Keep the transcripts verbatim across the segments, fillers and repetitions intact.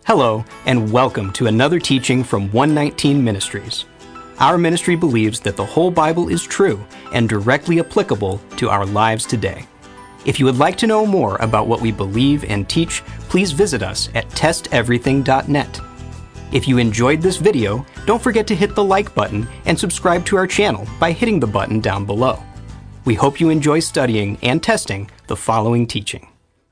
Hello, and welcome to another teaching from one nineteen Ministries. Our ministry believes that the whole Bible is true and directly applicable to our lives today. If you would like to know more about what we believe and teach, please visit us at test everything dot net. If you enjoyed this video, don't forget to hit the like button and subscribe to our channel by hitting the button down below. We hope you enjoy studying and testing the following teaching.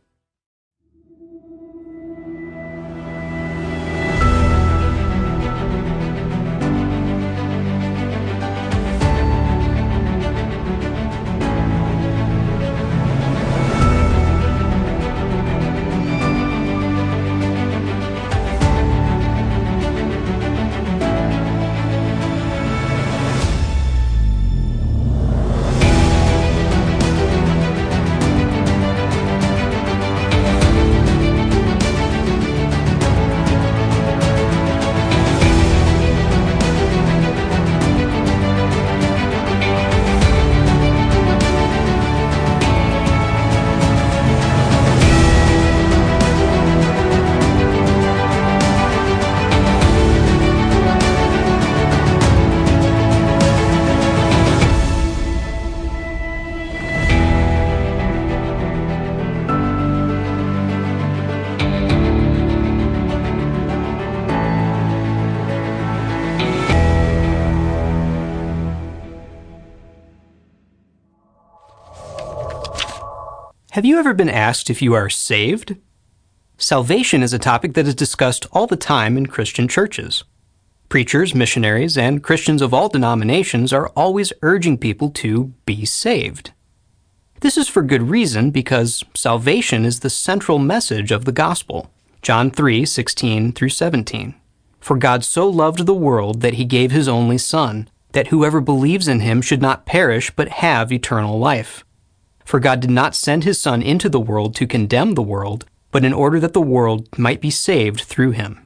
Have you ever been asked if you are saved? Salvation is a topic that is discussed all the time in Christian churches. Preachers, missionaries, and Christians of all denominations are always urging people to be saved. This is for good reason, because salvation is the central message of the gospel. John three sixteen through seventeen. For God so loved the world that he gave his only Son, that whoever believes in him should not perish but have eternal life. For God did not send his Son into the world to condemn the world, but in order that the world might be saved through him.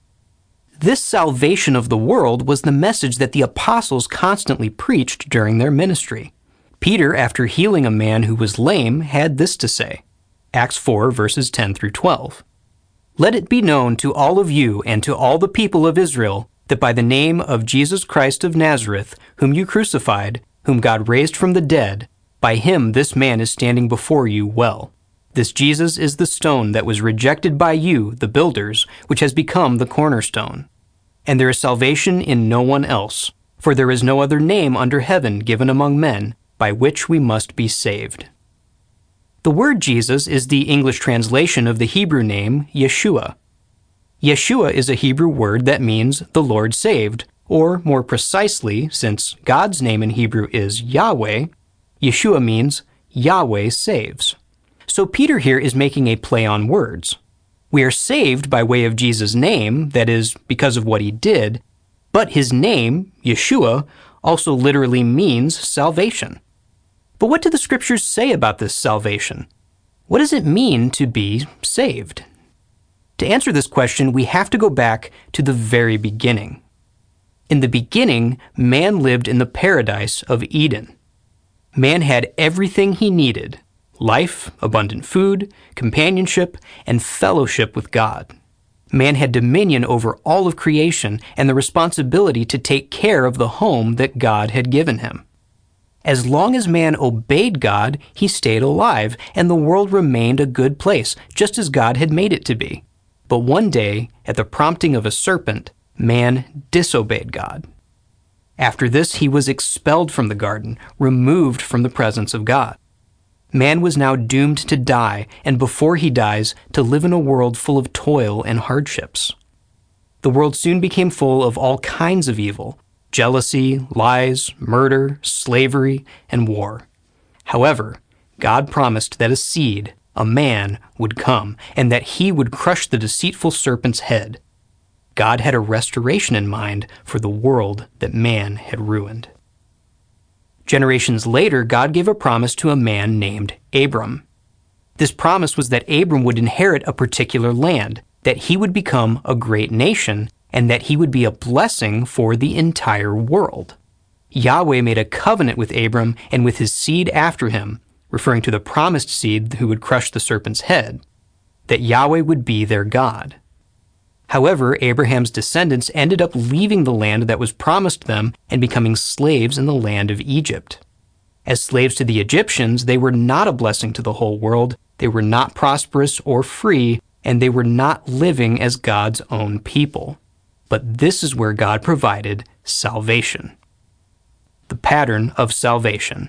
This salvation of the world was the message that the apostles constantly preached during their ministry. Peter, after healing a man who was lame, had this to say. Acts four, verses ten through twelve. Let it be known to all of you and to all the people of Israel that by the name of Jesus Christ of Nazareth, whom you crucified, whom God raised from the dead, by him this man is standing before you well. This Jesus is the stone that was rejected by you, the builders, which has become the cornerstone. And there is salvation in no one else, for there is no other name under heaven given among men by which we must be saved. The word Jesus is the English translation of the Hebrew name Yeshua. Yeshua is a Hebrew word that means the Lord saved, or more precisely, since God's name in Hebrew is Yahweh, Yeshua means Yahweh saves. So Peter here is making a play on words. We are saved by way of Jesus' name, that is, because of what he did, but his name, Yeshua, also literally means salvation. But what do the scriptures say about this salvation? What does it mean to be saved? To answer this question, we have to go back to the very beginning. In the beginning, man lived in the paradise of Eden. Man had everything he needed: life, abundant food, companionship, and fellowship with God. Man had dominion over all of creation and the responsibility to take care of the home that God had given him. As long as man obeyed God, he stayed alive, and the world remained a good place, just as God had made it to be. But one day, at the prompting of a serpent, man disobeyed God. After this, he was expelled from the garden, removed from the presence of God. Man was now doomed to die, and before he dies, to live in a world full of toil and hardships. The world soon became full of all kinds of evil: jealousy, lies, murder, slavery, and war. However, God promised that a seed, a man, would come, and that he would crush the deceitful serpent's head. God had a restoration in mind for the world that man had ruined. Generations later, God gave a promise to a man named Abram. This promise was that Abram would inherit a particular land, that he would become a great nation, and that he would be a blessing for the entire world. Yahweh made a covenant with Abram and with his seed after him, referring to the promised seed who would crush the serpent's head, that Yahweh would be their God. However, Abraham's descendants ended up leaving the land that was promised them and becoming slaves in the land of Egypt. As slaves to the Egyptians, they were not a blessing to the whole world, they were not prosperous or free, and they were not living as God's own people. But this is where God provided salvation. The pattern of salvation.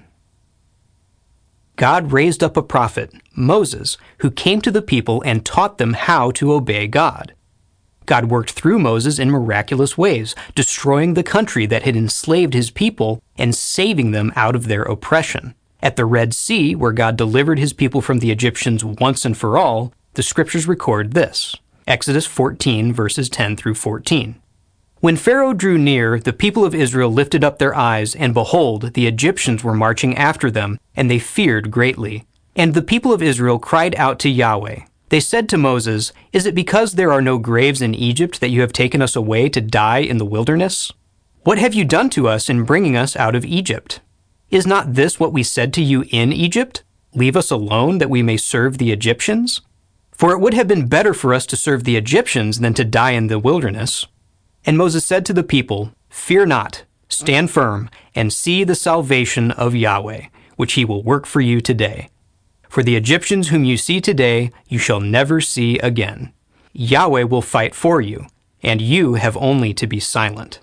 God raised up a prophet, Moses, who came to the people and taught them how to obey God. God worked through Moses in miraculous ways, destroying the country that had enslaved his people and saving them out of their oppression. At the Red Sea, where God delivered his people from the Egyptians once and for all, the scriptures record this. Exodus fourteen, verses ten through fourteen. When Pharaoh drew near, the people of Israel lifted up their eyes, and behold, the Egyptians were marching after them, and they feared greatly. And the people of Israel cried out to Yahweh. They said to Moses, "Is it because there are no graves in Egypt that you have taken us away to die in the wilderness? What have you done to us in bringing us out of Egypt? Is not this what we said to you in Egypt? Leave us alone that we may serve the Egyptians? For it would have been better for us to serve the Egyptians than to die in the wilderness." And Moses said to the people, "Fear not, stand firm, and see the salvation of Yahweh, which he will work for you today. For the Egyptians whom you see today, you shall never see again. Yahweh will fight for you, and you have only to be silent."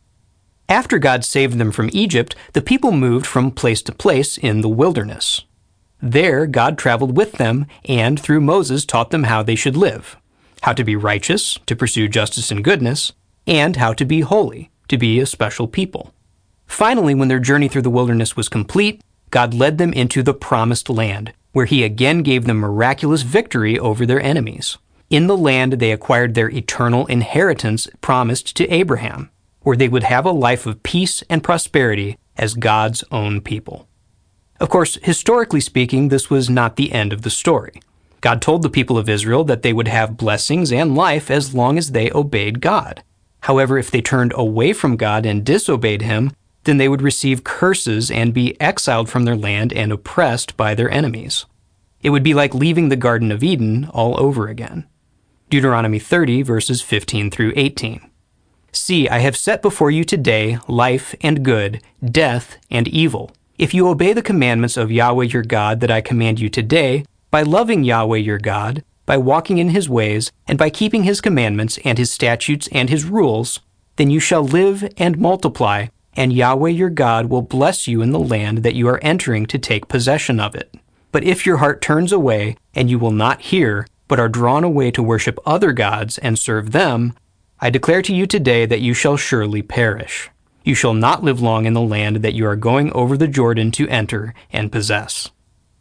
After God saved them from Egypt, the people moved from place to place in the wilderness. There, God traveled with them and, through Moses, taught them how they should live, how to be righteous, to pursue justice and goodness, and how to be holy, to be a special people. Finally, when their journey through the wilderness was complete, God led them into the promised land, where he again gave them miraculous victory over their enemies. In the land, they acquired their eternal inheritance promised to Abraham, where they would have a life of peace and prosperity as God's own people. Of course, historically speaking, this was not the end of the story. God told the people of Israel that they would have blessings and life as long as they obeyed God. However, if they turned away from God and disobeyed him, then they would receive curses and be exiled from their land and oppressed by their enemies. It would be like leaving the Garden of Eden all over again. Deuteronomy thirty, verses fifteen through eighteen. "See, I have set before you today life and good, death and evil. If you obey the commandments of Yahweh your God that I command you today, by loving Yahweh your God, by walking in his ways, and by keeping his commandments and his statutes and his rules, then you shall live and multiply, and Yahweh your God will bless you in the land that you are entering to take possession of it. But if your heart turns away, and you will not hear, but are drawn away to worship other gods and serve them, I declare to you today that you shall surely perish. You shall not live long in the land that you are going over the Jordan to enter and possess."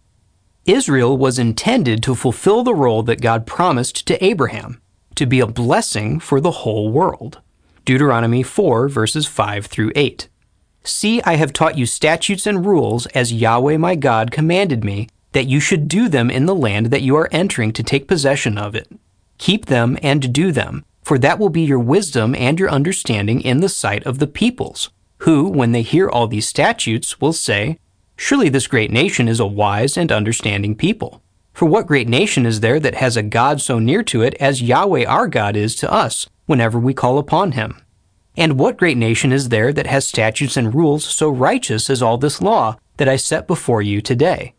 Israel was intended to fulfill the role that God promised to Abraham, to be a blessing for the whole world. Deuteronomy four, verses five through eight. "See, I have taught you statutes and rules as Yahweh my God commanded me, that you should do them in the land that you are entering to take possession of it. Keep them and do them, for that will be your wisdom and your understanding in the sight of the peoples, who, when they hear all these statutes, will say, 'Surely this great nation is a wise and understanding people.' For what great nation is there that has a God so near to it as Yahweh our God is to us whenever we call upon him? And what great nation is there that has statutes and rules so righteous as all this law that I set before you today?"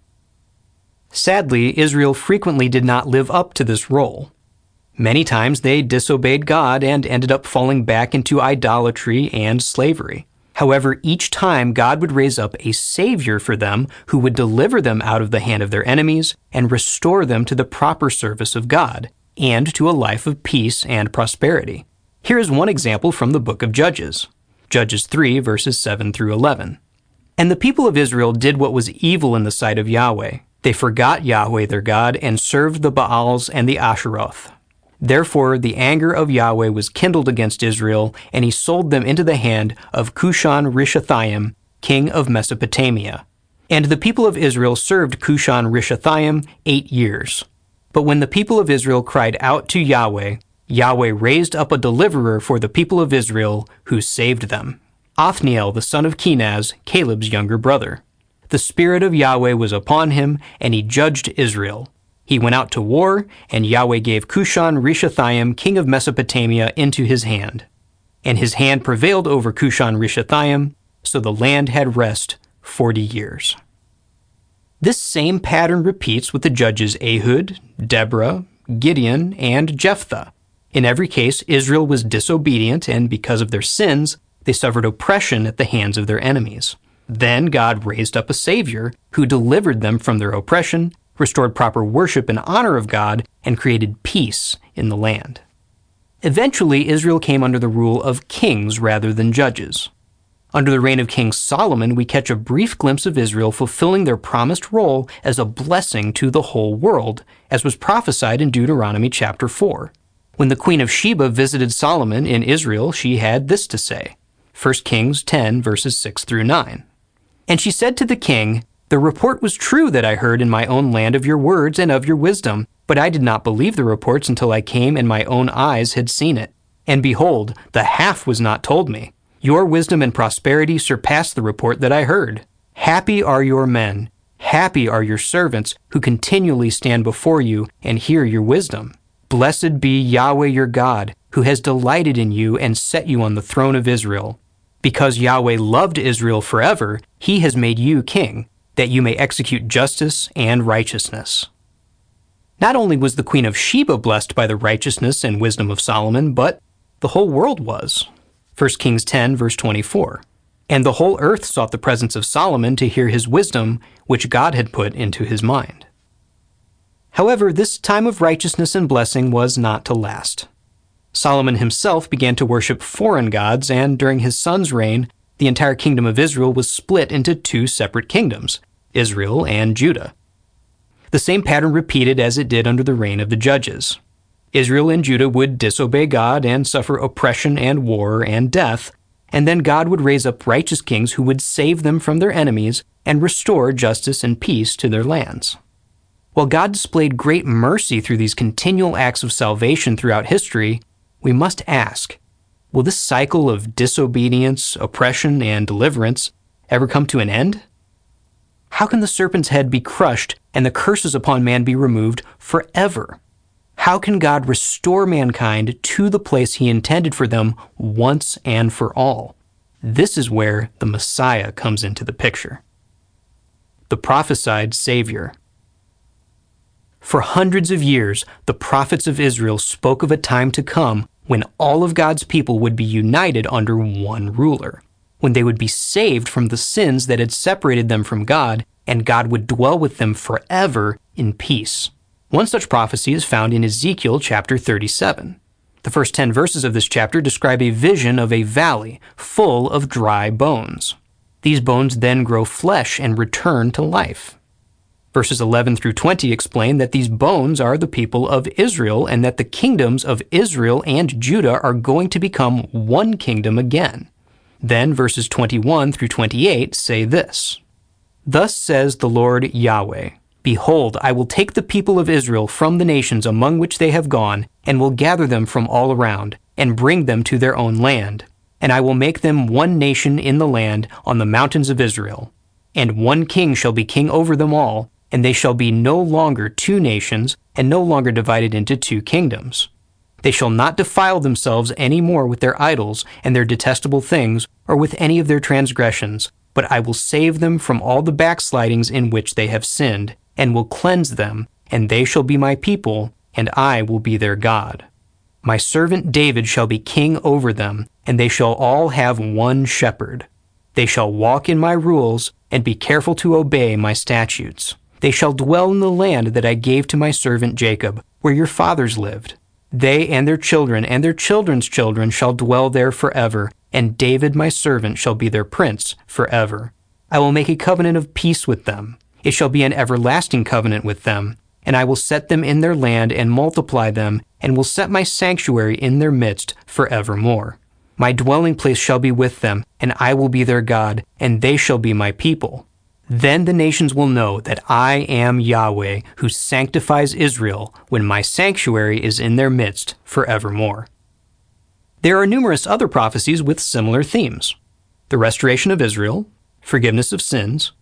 Sadly, Israel frequently did not live up to this role. Many times they disobeyed God and ended up falling back into idolatry and slavery. However, each time God would raise up a Savior for them who would deliver them out of the hand of their enemies and restore them to the proper service of God and to a life of peace and prosperity. Here is one example from the book of Judges. Judges three, verses seven through eleven. "And the people of Israel did what was evil in the sight of Yahweh. They forgot Yahweh their God and served the Baals and the Asheroth. Therefore the anger of Yahweh was kindled against Israel, and he sold them into the hand of Cushan-Rishathaim, king of Mesopotamia. And the people of Israel served Cushan-Rishathaim eight years. But when the people of Israel cried out to Yahweh, Yahweh raised up a deliverer for the people of Israel, who saved them, Othniel the son of Kenaz, Caleb's younger brother. The Spirit of Yahweh was upon him, and he judged Israel. He went out to war, and Yahweh gave Cushan-Rishathaim, king of Mesopotamia, into his hand. And his hand prevailed over Cushan-Rishathaim, so the land had rest forty years. This same pattern repeats with the judges Ehud, Deborah, Gideon, and Jephthah. In every case, Israel was disobedient, and because of their sins, they suffered oppression at the hands of their enemies. Then God raised up a Savior who delivered them from their oppression, restored proper worship and honor of God, and created peace in the land. Eventually, Israel came under the rule of kings rather than judges. Under the reign of King Solomon, we catch a brief glimpse of Israel fulfilling their promised role as a blessing to the whole world, as was prophesied in Deuteronomy chapter four. When the Queen of Sheba visited Solomon in Israel, she had this to say, First Kings ten, verses six through nine. And she said to the king, "The report was true that I heard in my own land of your words and of your wisdom, but I did not believe the reports until I came and my own eyes had seen it. And behold, the half was not told me. Your wisdom and prosperity surpassed the report that I heard. Happy are your men, happy are your servants who continually stand before you and hear your wisdom. Blessed be Yahweh your God, who has delighted in you and set you on the throne of Israel. Because Yahweh loved Israel forever, he has made you king, that you may execute justice and righteousness." Not only was the Queen of Sheba blessed by the righteousness and wisdom of Solomon, but the whole world was. First Kings ten, verse twenty-four. And the whole earth sought the presence of Solomon to hear his wisdom, which God had put into his mind. However, this time of righteousness and blessing was not to last. Solomon himself began to worship foreign gods, and during his son's reign, the entire kingdom of Israel was split into two separate kingdoms, Israel and Judah. The same pattern repeated as it did under the reign of the judges. Israel and Judah would disobey God and suffer oppression and war and death, and then God would raise up righteous kings who would save them from their enemies and restore justice and peace to their lands. While God displayed great mercy through these continual acts of salvation throughout history, we must ask, will this cycle of disobedience, oppression, and deliverance ever come to an end? How can the serpent's head be crushed and the curses upon man be removed forever? How can God restore mankind to the place he intended for them once and for all? This is where the Messiah comes into the picture. The prophesied Savior. For hundreds of years, the prophets of Israel spoke of a time to come when all of God's people would be united under one ruler, when they would be saved from the sins that had separated them from God, and God would dwell with them forever in peace. One such prophecy is found in Ezekiel chapter thirty-seven. The first ten verses of this chapter describe a vision of a valley full of dry bones. These bones then grow flesh and return to life. Verses eleven through twenty explain that these bones are the people of Israel and that the kingdoms of Israel and Judah are going to become one kingdom again. Then verses twenty-one through twenty-eight say this, "Thus says the Lord Yahweh, Behold, I will take the people of Israel from the nations among which they have gone, and will gather them from all around, and bring them to their own land. And I will make them one nation in the land on the mountains of Israel. And one king shall be king over them all, and they shall be no longer two nations, and no longer divided into two kingdoms. They shall not defile themselves any more with their idols and their detestable things, or with any of their transgressions, but I will save them from all the backslidings in which they have sinned, and will cleanse them, and they shall be my people, and I will be their God. My servant David shall be king over them, and they shall all have one shepherd. They shall walk in my rules, and be careful to obey my statutes. They shall dwell in the land that I gave to my servant Jacob, where your fathers lived. They and their children and their children's children shall dwell there forever, and David my servant shall be their prince forever. I will make a covenant of peace with them. It shall be an everlasting covenant with them, and I will set them in their land and multiply them, and will set my sanctuary in their midst forevermore. My dwelling place shall be with them, and I will be their God, and they shall be my people. Then the nations will know that I am Yahweh, who sanctifies Israel, when my sanctuary is in their midst forevermore." There are numerous other prophecies with similar themes: the restoration of Israel, forgiveness of sins,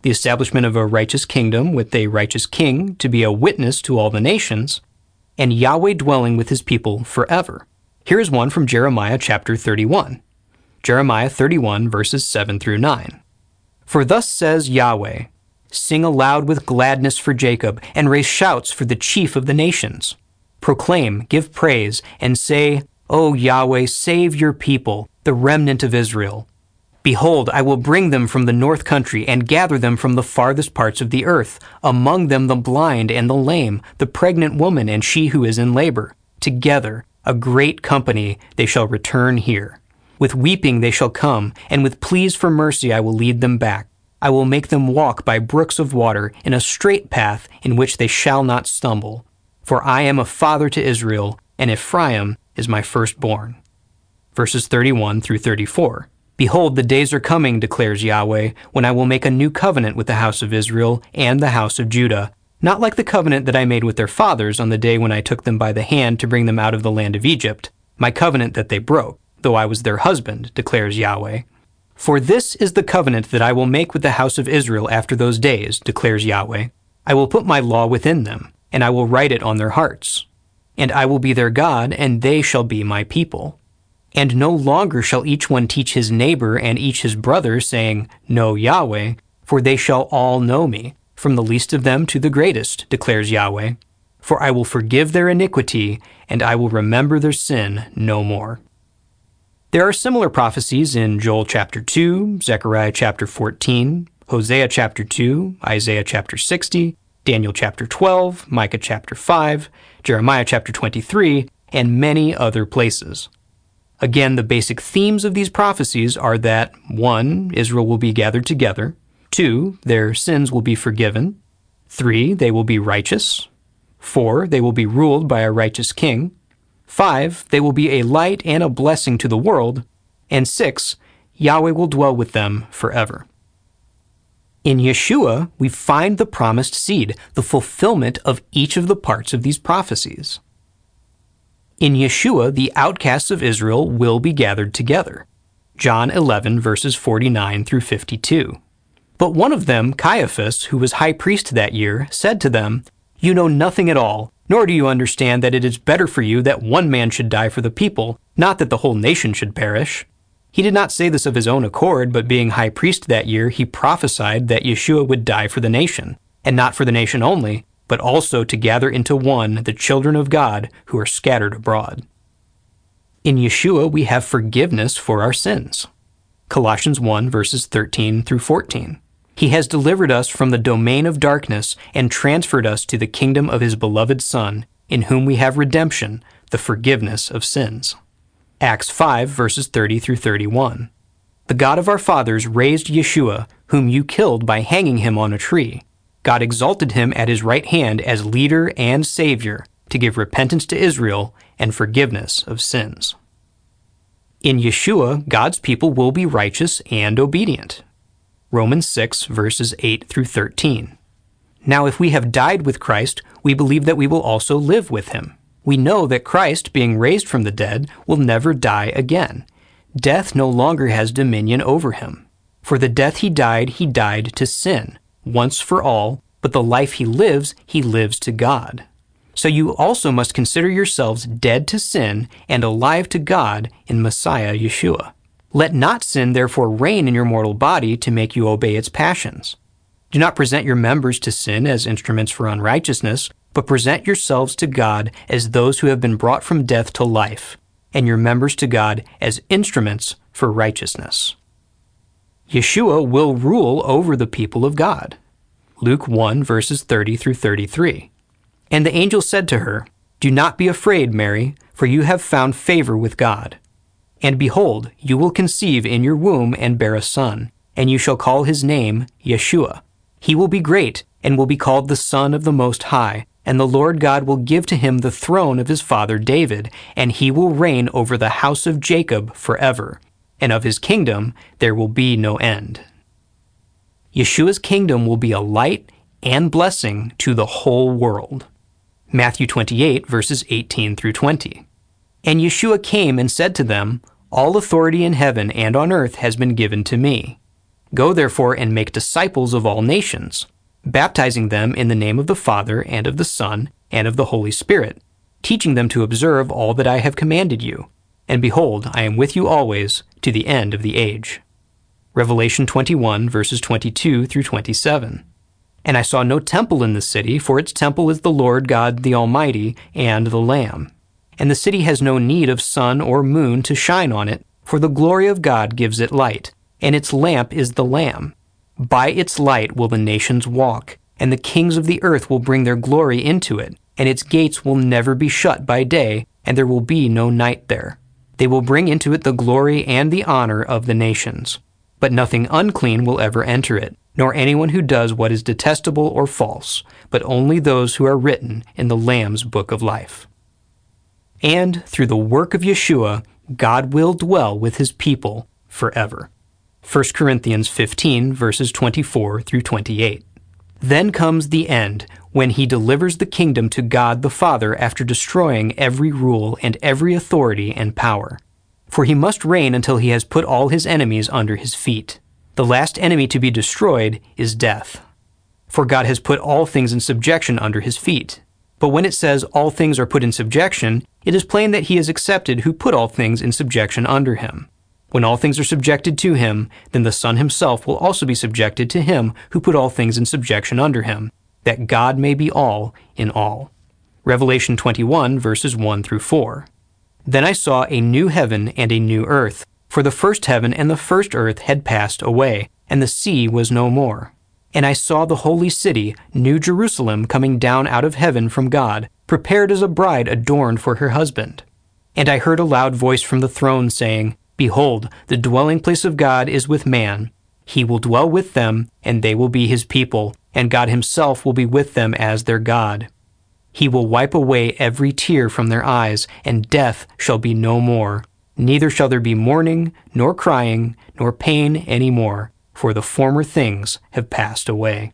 the establishment of a righteous kingdom with a righteous king to be a witness to all the nations, and Yahweh dwelling with his people forever. Here is one from Jeremiah chapter thirty-one. Jeremiah thirty-one, verses seven through nine. For thus says Yahweh, sing aloud with gladness for Jacob, and raise shouts for the chief of the nations. Proclaim, give praise, and say, O Yahweh, save your people, the remnant of Israel. Behold, I will bring them from the north country and gather them from the farthest parts of the earth, among them the blind and the lame, the pregnant woman and she who is in labor. Together, a great company, they shall return here. With weeping they shall come, and with pleas for mercy I will lead them back. I will make them walk by brooks of water in a straight path in which they shall not stumble. For I am a father to Israel, and Ephraim is my firstborn. Verses thirty-one through thirty-four. Behold, the days are coming, declares Yahweh, when I will make a new covenant with the house of Israel and the house of Judah, not like the covenant that I made with their fathers on the day when I took them by the hand to bring them out of the land of Egypt, my covenant that they broke, though I was their husband, declares Yahweh. For this is the covenant that I will make with the house of Israel after those days, declares Yahweh. I will put my law within them, and I will write it on their hearts. And I will be their God, and they shall be my people. And no longer shall each one teach his neighbor and each his brother, saying, Know Yahweh, for they shall all know me, from the least of them to the greatest, declares Yahweh. For I will forgive their iniquity, and I will remember their sin no more. There are similar prophecies in Joel chapter two, Zechariah chapter fourteen, Hosea chapter two, Isaiah chapter sixty, Daniel chapter twelve, Micah chapter five, Jeremiah chapter twenty-three, and many other places. Again, the basic themes of these prophecies are that, one, Israel will be gathered together, two, their sins will be forgiven, three, they will be righteous, four, they will be ruled by a righteous king, five, they will be a light and a blessing to the world, and six, Yahweh will dwell with them forever. In Yeshua, we find the promised seed, the fulfillment of each of the parts of these prophecies. In Yeshua, the outcasts of Israel will be gathered together. John eleven, verses forty-nine through fifty-two. But one of them, Caiaphas, who was high priest that year, said to them, You know nothing at all, nor do you understand that it is better for you that one man should die for the people, not that the whole nation should perish. He did not say this of his own accord, but being high priest that year, he prophesied that Yeshua would die for the nation, and not for the nation only, but also to gather into one the children of God who are scattered abroad. In Yeshua, we have forgiveness for our sins. Colossians one, verses thirteen through fourteen. He has delivered us from the domain of darkness and transferred us to the kingdom of his beloved Son, in whom we have redemption, the forgiveness of sins. Acts five, verses thirty through thirty-one. The God of our fathers raised Yeshua, whom you killed by hanging him on a tree. God exalted him at his right hand as leader and savior to give repentance to Israel and forgiveness of sins. In Yeshua, God's people will be righteous and obedient. Romans six, verses eight through thirteen. Now if we have died with Christ, we believe that we will also live with him. We know that Christ, being raised from the dead, will never die again. Death no longer has dominion over him. For the death he died, he died to sin, once for all, but the life he lives, he lives to God. So you also must consider yourselves dead to sin and alive to God in Messiah Yeshua. Let not sin therefore reign in your mortal body to make you obey its passions. Do not present your members to sin as instruments for unrighteousness, but present yourselves to God as those who have been brought from death to life, and your members to God as instruments for righteousness. Yeshua will rule over the people of God. Luke one, verses thirty through thirty-three. And the angel said to her, Do not be afraid, Mary, for you have found favor with God. And behold, you will conceive in your womb and bear a son, and you shall call his name Yeshua. He will be great, and will be called the Son of the Most High, and the Lord God will give to him the throne of his father David, and he will reign over the house of Jacob forever, and of his kingdom there will be no end. Yeshua's kingdom will be a light and blessing to the whole world. Matthew twenty-eight, verses eighteen through twenty. And Yeshua came and said to them, All authority in heaven and on earth has been given to me. Go therefore and make disciples of all nations, baptizing them in the name of the Father and of the Son and of the Holy Spirit, teaching them to observe all that I have commanded you. And behold, I am with you always to the end of the age. Revelation twenty-one, verses twenty-two through twenty-seven. And I saw no temple in the city, for its temple is the Lord God the Almighty and the Lamb. And the city has no need of sun or moon to shine on it, for the glory of God gives it light, and its lamp is the Lamb. By its light will the nations walk, and the kings of the earth will bring their glory into it, and its gates will never be shut by day, and there will be no night there. They will bring into it the glory and the honor of the nations. But nothing unclean will ever enter it, nor anyone who does what is detestable or false, but only those who are written in the Lamb's book of life. And through the work of Yeshua, God will dwell with his people forever. First Corinthians fifteen, verses twenty-four through twenty-eight. Then comes the end, when he delivers the kingdom to God the Father after destroying every rule and every authority and power. For he must reign until he has put all his enemies under his feet. The last enemy to be destroyed is death. For God has put all things in subjection under his feet. But when it says all things are put in subjection, it is plain that he is accepted who put all things in subjection under him. When all things are subjected to him, then the Son himself will also be subjected to him who put all things in subjection under him, that God may be all in all. Revelation twenty-one, verses one through four. Then I saw a new heaven and a new earth, for the first heaven and the first earth had passed away, and the sea was no more. And I saw the holy city, New Jerusalem, coming down out of heaven from God, prepared as a bride adorned for her husband. And I heard a loud voice from the throne saying, Behold, the dwelling place of God is with man. He will dwell with them, and they will be his people, and God himself will be with them as their God. He will wipe away every tear from their eyes, and death shall be no more. Neither shall there be mourning, nor crying, nor pain any more, for the former things have passed away.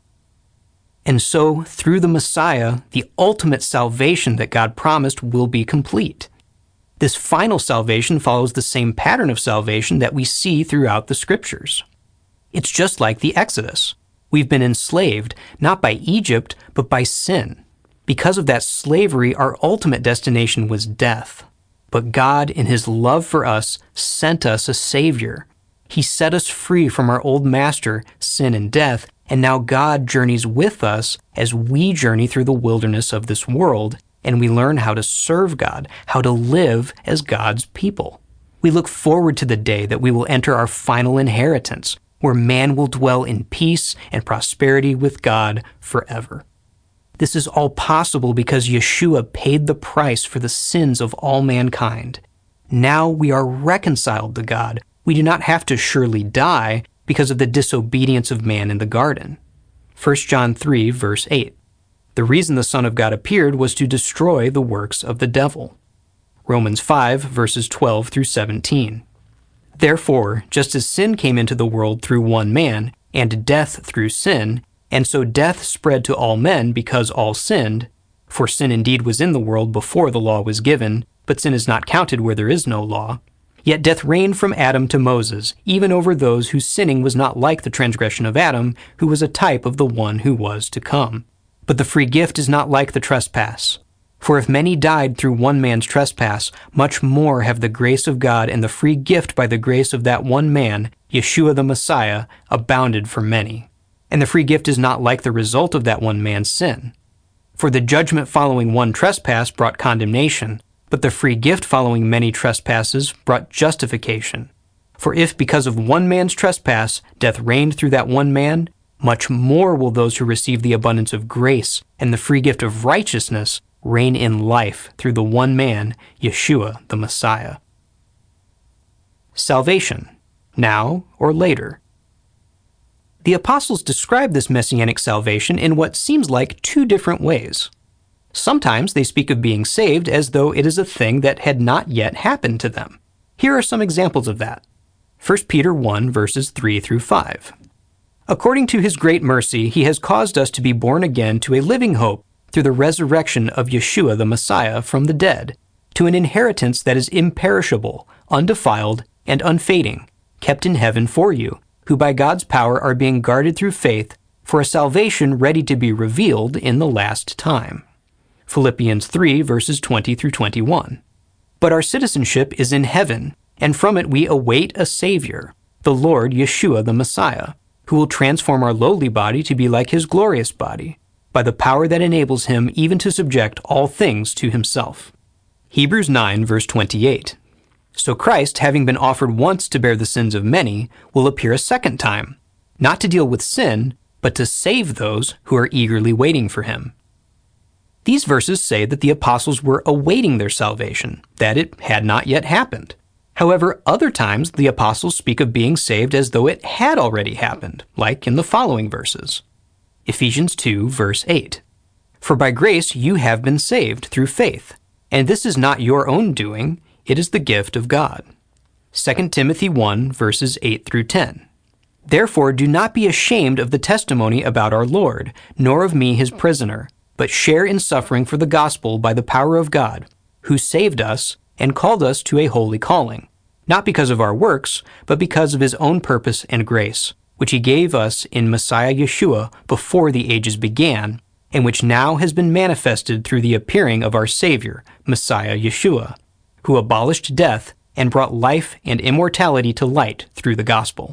And so, through the Messiah, the ultimate salvation that God promised will be complete. This final salvation follows the same pattern of salvation that we see throughout the Scriptures. It's just like the Exodus. We've been enslaved, not by Egypt, but by sin. Because of that slavery, our ultimate destination was death. But God, in his love for us, sent us a Savior. He set us free from our old master, sin and death, and now God journeys with us as we journey through the wilderness of this world, and we learn how to serve God, how to live as God's people. We look forward to the day that we will enter our final inheritance, where man will dwell in peace and prosperity with God forever. This is all possible because Yeshua paid the price for the sins of all mankind. Now we are reconciled to God. We do not have to surely die because of the disobedience of man in the garden. First John three, verse eight. The reason the Son of God appeared was to destroy the works of the devil. Romans five, verses twelve through seventeen. Therefore, just as sin came into the world through one man, and death through sin, and so death spread to all men because all sinned, for sin indeed was in the world before the law was given, but sin is not counted where there is no law. Yet death reigned from Adam to Moses, even over those whose sinning was not like the transgression of Adam, who was a type of the one who was to come. But the free gift is not like the trespass. For if many died through one man's trespass, much more have the grace of God and the free gift by the grace of that one man, Yeshua the Messiah, abounded for many. And the free gift is not like the result of that one man's sin. For the judgment following one trespass brought condemnation, but the free gift following many trespasses brought justification. For if because of one man's trespass death reigned through that one man, much more will those who receive the abundance of grace and the free gift of righteousness reign in life through the one man, Yeshua the Messiah. Salvation, now or later. The apostles describe this messianic salvation in what seems like two different ways. Sometimes they speak of being saved as though it is a thing that had not yet happened to them. Here are some examples of that. First Peter one, verses three through five. According to his great mercy, he has caused us to be born again to a living hope through the resurrection of Yeshua the Messiah from the dead, to an inheritance that is imperishable, undefiled, and unfading, kept in heaven for you, who by God's power are being guarded through faith for a salvation ready to be revealed in the last time. Philippians three, verses twenty through twenty-one. But our citizenship is in heaven, and from it we await a Savior, the Lord Yeshua the Messiah, who will transform our lowly body to be like his glorious body, by the power that enables him even to subject all things to himself. Hebrews nine, verse twenty-eight. So Christ, having been offered once to bear the sins of many, will appear a second time, not to deal with sin, but to save those who are eagerly waiting for him. These verses say that the apostles were awaiting their salvation, that it had not yet happened. However, other times the apostles speak of being saved as though it had already happened, like in the following verses. Ephesians two, verse eight. For by grace you have been saved through faith, and this is not your own doing, it is the gift of God. Second Timothy one, verses eight through ten. Therefore do not be ashamed of the testimony about our Lord, nor of me his prisoner, but share in suffering for the gospel by the power of God, who saved us and called us to a holy calling, not because of our works, but because of his own purpose and grace, which he gave us in Messiah Yeshua before the ages began, and which now has been manifested through the appearing of our Savior, Messiah Yeshua, who abolished death and brought life and immortality to light through the gospel.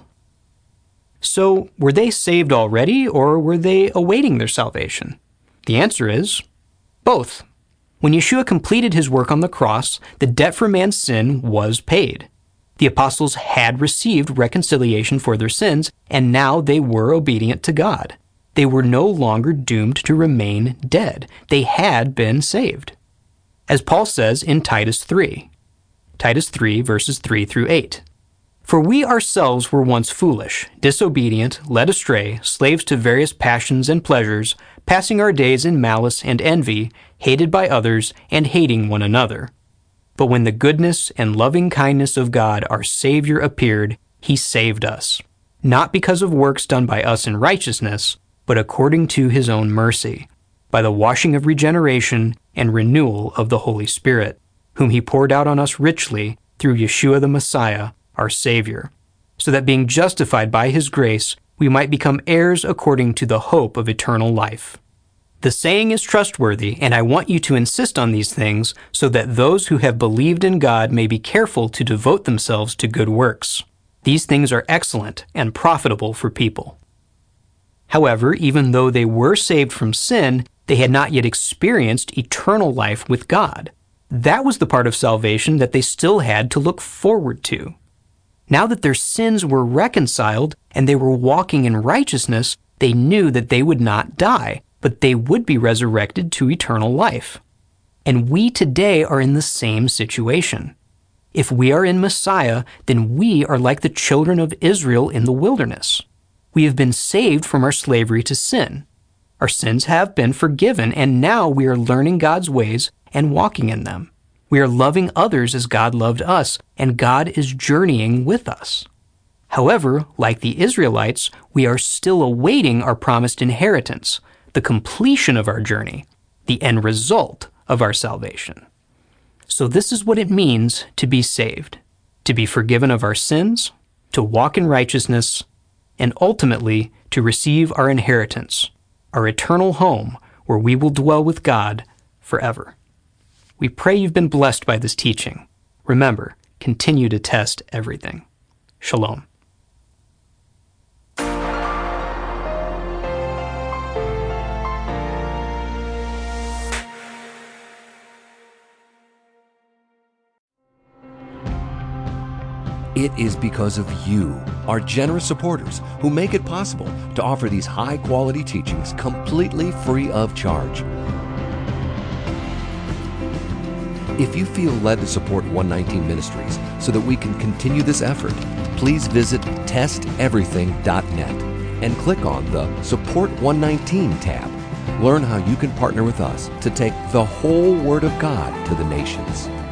So, were they saved already, or were they awaiting their salvation? The answer is both. When Yeshua completed his work on the cross, the debt for man's sin was paid. The apostles had received reconciliation for their sins, and now they were obedient to God. They were no longer doomed to remain dead. They had been saved. As Paul says in Titus three, Titus three, verses three through eight. For we ourselves were once foolish, disobedient, led astray, slaves to various passions and pleasures, passing our days in malice and envy, hated by others, and hating one another. But when the goodness and loving kindness of God our Savior appeared, he saved us, not because of works done by us in righteousness, but according to his own mercy, by the washing of regeneration and renewal of the Holy Spirit, whom he poured out on us richly through Yeshua the Messiah, our Savior, so that being justified by his grace, we might become heirs according to the hope of eternal life. The saying is trustworthy, and I want you to insist on these things so that those who have believed in God may be careful to devote themselves to good works. These things are excellent and profitable for people. However, even though they were saved from sin, they had not yet experienced eternal life with God. That was the part of salvation that they still had to look forward to. Now that their sins were reconciled and they were walking in righteousness, they knew that they would not die, but they would be resurrected to eternal life. And we today are in the same situation. If we are in Messiah, then we are like the children of Israel in the wilderness. We have been saved from our slavery to sin. Our sins have been forgiven, and now we are learning God's ways and walking in them. We are loving others as God loved us, and God is journeying with us. However, like the Israelites, we are still awaiting our promised inheritance, the completion of our journey, the end result of our salvation. So this is what it means to be saved, to be forgiven of our sins, to walk in righteousness, and ultimately to receive our inheritance, our eternal home where we will dwell with God forever. We pray you've been blessed by this teaching. Remember, continue to test everything. Shalom. It is because of you, our generous supporters, who make it possible to offer these high-quality teachings completely free of charge. If you feel led to support one nineteen Ministries so that we can continue this effort, please visit test everything dot net and click on the Support one nineteen tab. Learn how you can partner with us to take the whole Word of God to the nations.